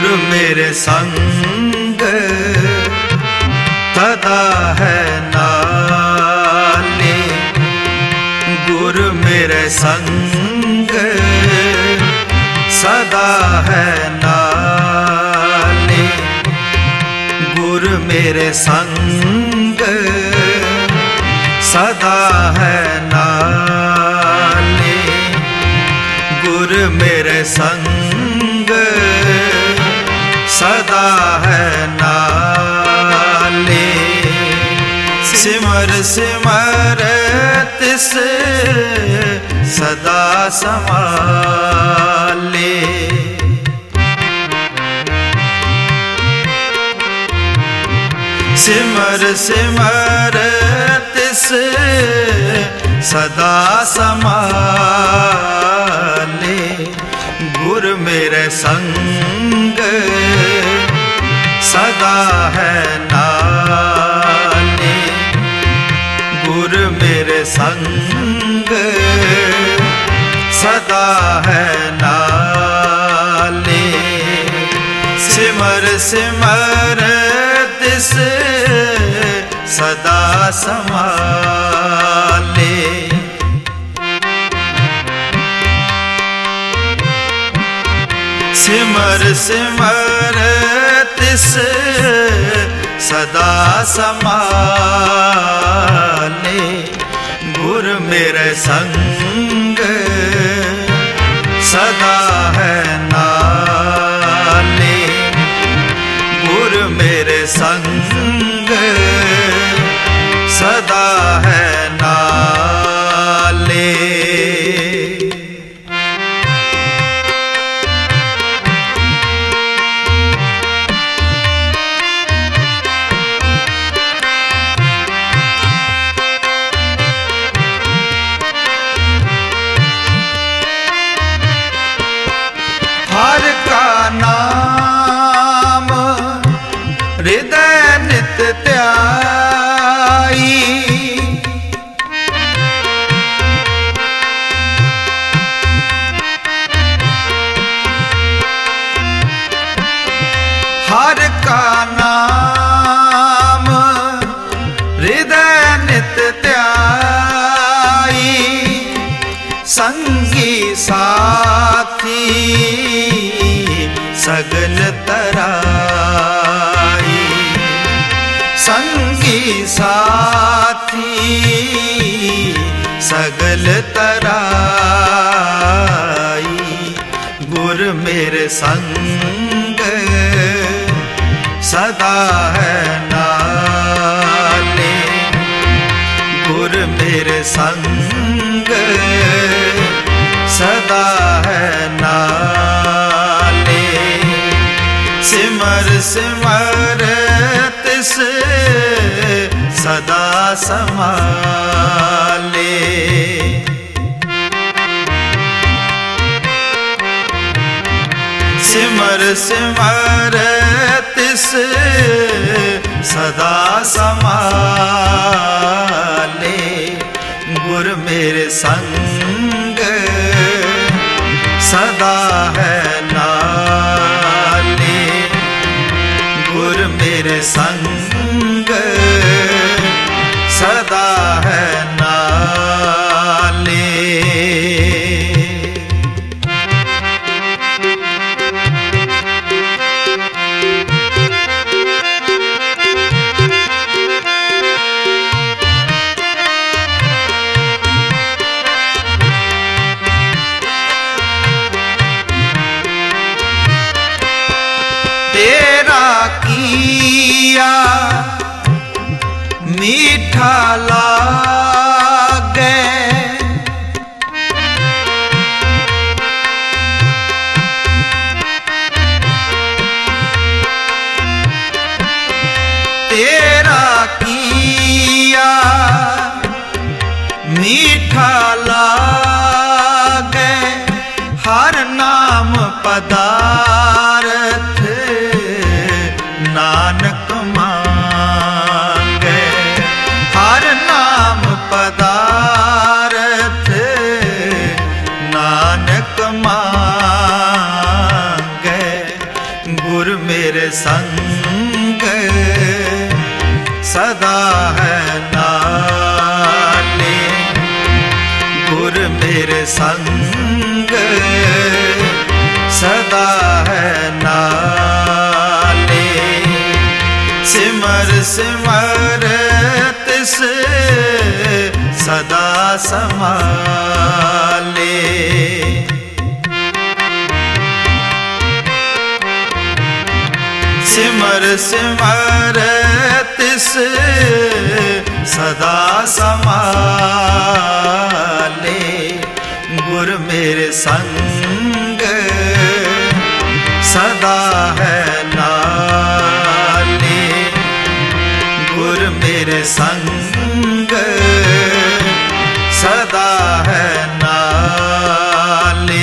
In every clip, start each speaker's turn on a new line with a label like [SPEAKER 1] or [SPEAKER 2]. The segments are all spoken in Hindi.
[SPEAKER 1] गुरु मेरे संग सदा है नाले। गुरु मेरे संग सदा है नाले। गुरु मेरे संग सदा है नाले। गुरु मेरे संग सदा है नाले। सिमर सिमर तिस सदा समाले। सिमर सिमर तिस सदा समाले। गुरु मेरे संग सदा है नाले। गुरु मेरे संग सदा है नाले। सिमर सिमर तिस सदा समाले। सिमर सिमर तिस सदा समाले। गुरु मेरे संग सदा है नाले। गुरु मेरे संग सदा है नाले। हर का नाम हृदय नित ध्याई। हर का नाम हृदय नित ध्याई। संगी साथी सगल तराई। संगी साथी सगल तराई। गुरु मेरे संग सदा है नाले। गुरु मेरे संग सदा है नाले। सिमर सिमर तिस सदा समाले। सिमर सिमर तिस सदा समाले। गुरु मेरे संग सदा है नाले। गुरु मेरे संग सदा है नाले। तेरा किया मीठा लागे। तेरा किया मीठा लागे। हर नाम पदार्थ नानक मांगे। हर नाम पदार्थ नानक मांगे। गुरु सदा है नाले। सिमर सिमर तिस सदा समाले। सिमर सिमर तिस सदा समाले। गुर मेरे संग सदा है नाले। गुर मेरे संग सदा है नाले।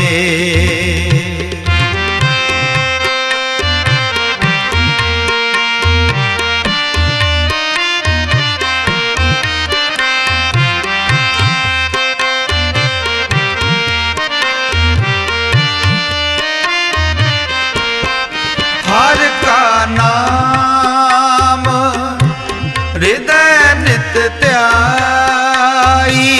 [SPEAKER 1] हर का नाम हृदय नित ध्याई।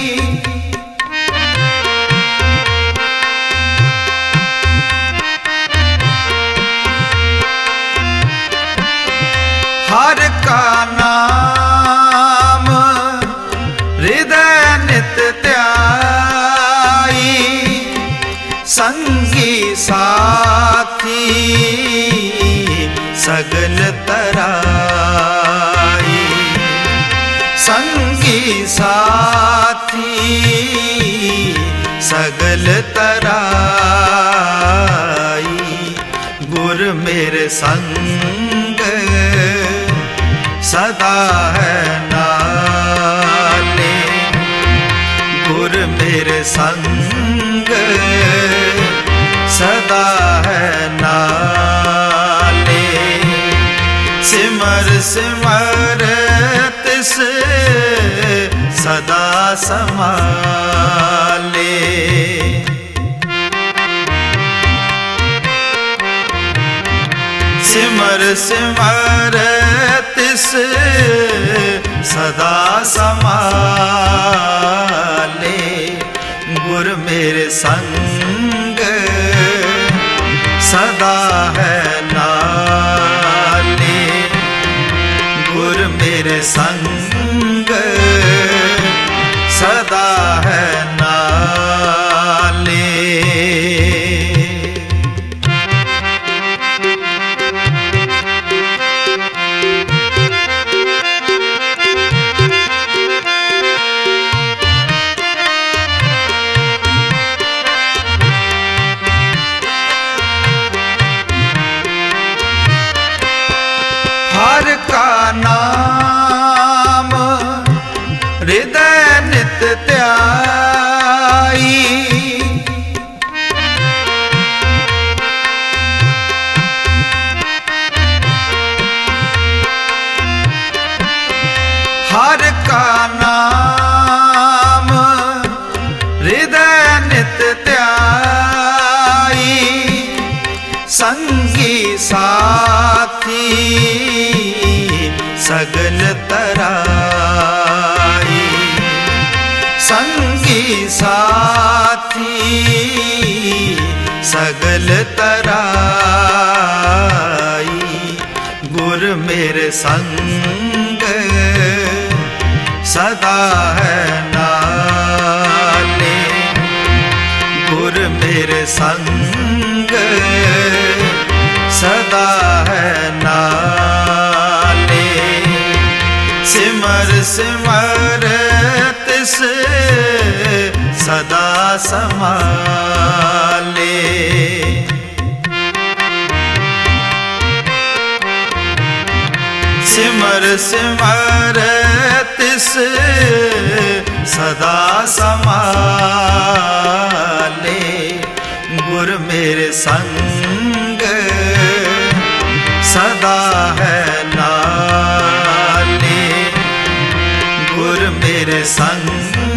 [SPEAKER 1] हर का नाम हृदय नित ध्याई। संगी साथी सगल तराई। संगी साथी सगल तराई। गुर मेरे संग सदा है नाले। गुर मेरे संग सदा है नाले। सिमर सिमर तिस सदा समाले। सिमर सिमर तिस सदा समाले। गुर मेरे संग सदा है नाले। गुर मेरे संग सदा है नाले। हर का नाम हृदय नित ध्याई। हर का नाम हृदय नित ध्याई। संगी साथी सगल तराई। संगी साथी सगल तराई। गुर मेरे संग सदा है नाले। गुर मेरे संग सदा है नाले। सिमर सिमर तिस सदा समाले। सिमर सिमर तिस सदा समाले। गुर मेरे संग सदा है नाले। गुर मेरे संग